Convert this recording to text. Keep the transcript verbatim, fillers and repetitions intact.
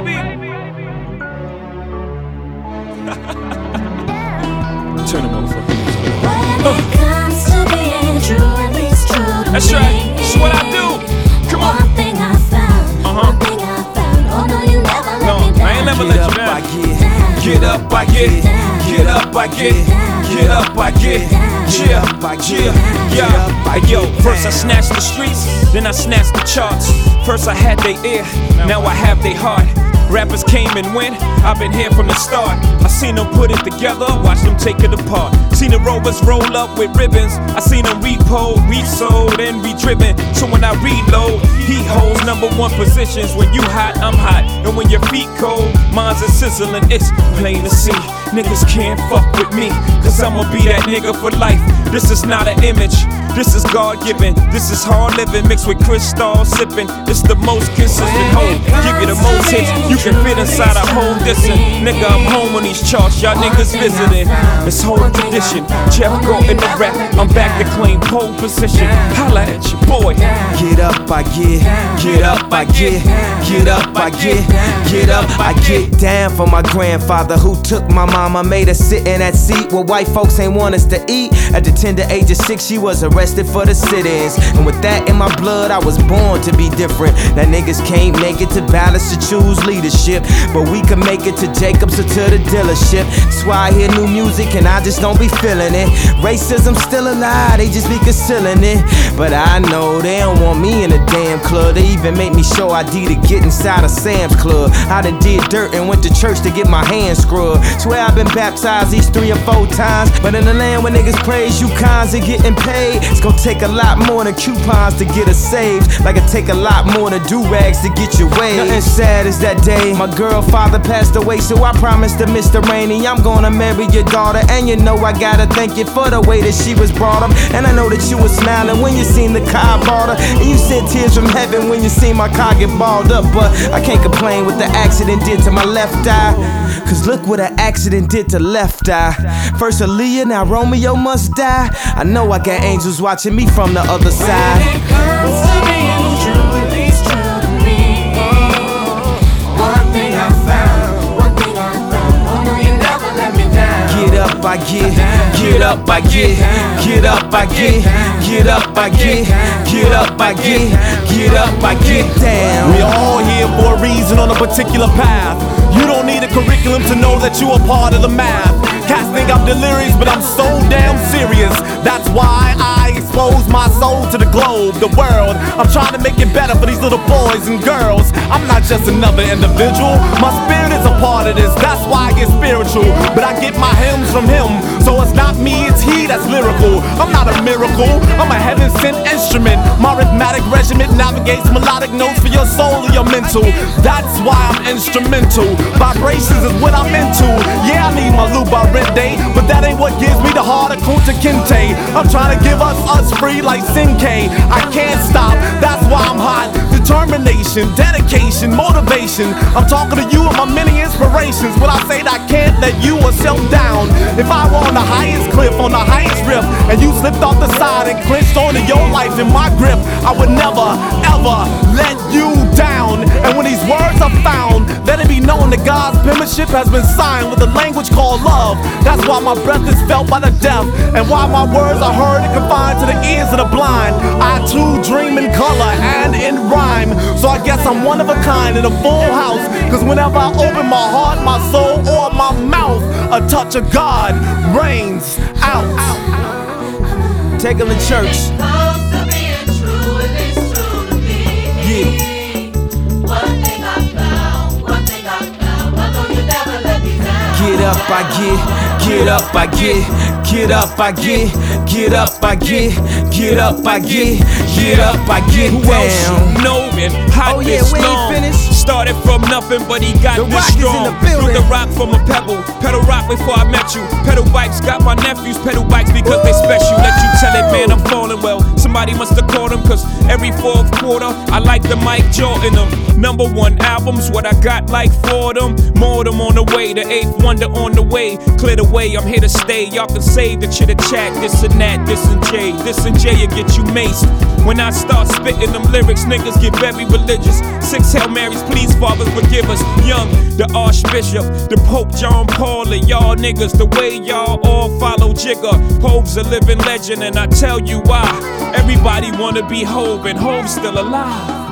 baby. Turn them over. When it comes to being true, at least true to That's me. right. That's what I do. Come on. One thing I found. Uh-huh. One thing I found. Oh no, you never let No, me down. I ain't never let you down. Get up, I get. Get up, I get. Get up, I get. Yeah, yeah, yeah. Hey, yo, first I snatched the streets, then I snatched the charts. First I had their ear, now I have their heart. Rappers came and went, I've been here from the start. I seen them put it together, watched them take it apart. Seen the rovers roll up with ribbons. I seen them repo, resold, and re-driven. So when I reload, he holds number one positions. When you hot, I'm hot. And when your feet cold, mine's a sizzling. It's plain to see, niggas can't fuck with me, cause I'ma be that nigga for life. This is not an image, this is God-given. This is hard living mixed with crystal sipping. It's the most consistent home, give you the most hits. You can fit inside a whole distance. Nigga, I'm home on these charts, y'all niggas visiting. It's whole tradition, Jeff go in the rap. I'm back to claim pole position. Holla at your boy. Get up, I get, get up, I get, get up, I get, get up, I get down for my grandfather who took my mama, made her sit in that seat where white folks ain't want us to eat. At the tender age of six, she was arrested for the sit-ins. And with that in my blood, I was born to be different. Now niggas can't make it to balance to choose leadership, but we can make it to Jacobs or to the dealership. That's why I hear new music and I just don't be feeling it. Racism still alive, they just be concealing it. But I know they don't want me in a damn club. They even make me show I D to get inside a Sam's Club. I done did dirt and went to church to get my hands scrubbed. Swear I've been baptized these three or four times. But in the land where niggas praise you cons and getting paid, it's gonna take a lot more than coupons to get us saved. Like it take a lot more than do-rags to get your way. Nothing sad as that day my girl father passed away, so I promised to Mister Rainey I'm gonna marry your daughter. And you know I gotta thank you for the way that she was brought up. And I know that you were smiling when you seen the car bought her, and you sent tears from heaven when you seen my car get balled up. But I can't complain what the accident did to my left eye, cause look what an accident did to left eye. First Aaliyah, now Romeo must die. I know I got angels watching me from the other side. When it comes to being true, at least true to me. One thing I found, one thing I found. Oh no, you never let me down. Get up, I get, get up, I get, get up, I get, get up, I get, get up, I get, get up, I get down. We all here for a reason on a particular path. You don't need a curriculum to know that you are part of the math. Cats think I'm delirious, but I'm so damn serious. That's why I expose my soul to the globe, the world. I'm trying to make it better for these little boys and girls. I'm not just another individual, my spirit is a part of this. That's why I get spiritual, but I get my hymns from him. So it's not me, it's he that's lyrical. I'm not a miracle, I'm a heaven-sent instrument. My rhythmic regiment navigates melodic notes for your soul or your mental. That's why I'm instrumental. Vibrations is what I'm into. Yeah, I need my Luba Rende, but that ain't what gives me the heart of Kunta Kinte. I'm trying to give us us free like Sinke. I can't stop, that's why I'm hot. Determination, dedication, motivation. I'm talking to you and my many inspirations. When I say that I can't let you or self down. If I were on the highest cliff, on the highest rift, and you slipped off the side and clinched onto your life in my grip, I would never, ever let you down. And when these words are found, let it be known that God's penmanship has been signed with a language called love. That's why my breath is felt by the deaf, and why my words are heard and confined to the ears of the blind. I too dream in color and in rhyme, so I guess I'm one of a kind in a full house. Cause whenever I open my heart, my soul, or my mouth, a touch of God rains out. Take them to church. Yeah. Get up, I get, get up, I get, get up, I get, get up, I get, get up, I get, get up, I get Who down. else you know and hot Oh yeah, this we ain't long. finished. Started from nothing, but he got The this Rock is in strong. the building. Threw the rock from a pebble. Pedal rock before I met you. Pedal bikes got my nephews. Pedal bikes because they special. Let you tell it, man, I'm falling well. Somebody must have called him, cause every fourth quarter I like the Mike Jordan them. Number one albums, what I got like four of them. More of them on the way, the eighth wonder on the way. Clear the way, I'm here to stay. Y'all can save the chitter chat, this and that, this and J. This and J will get you maced. When I start spitting them lyrics, niggas get very religious. Six Hail Marys, please, Father, forgive us. Young, the Archbishop, the Pope John Paul, and y'all niggas, the way y'all all follow Jigga. Hove's a living legend, and I tell you why. Everybody wanna be Hove, and Hove's still alive.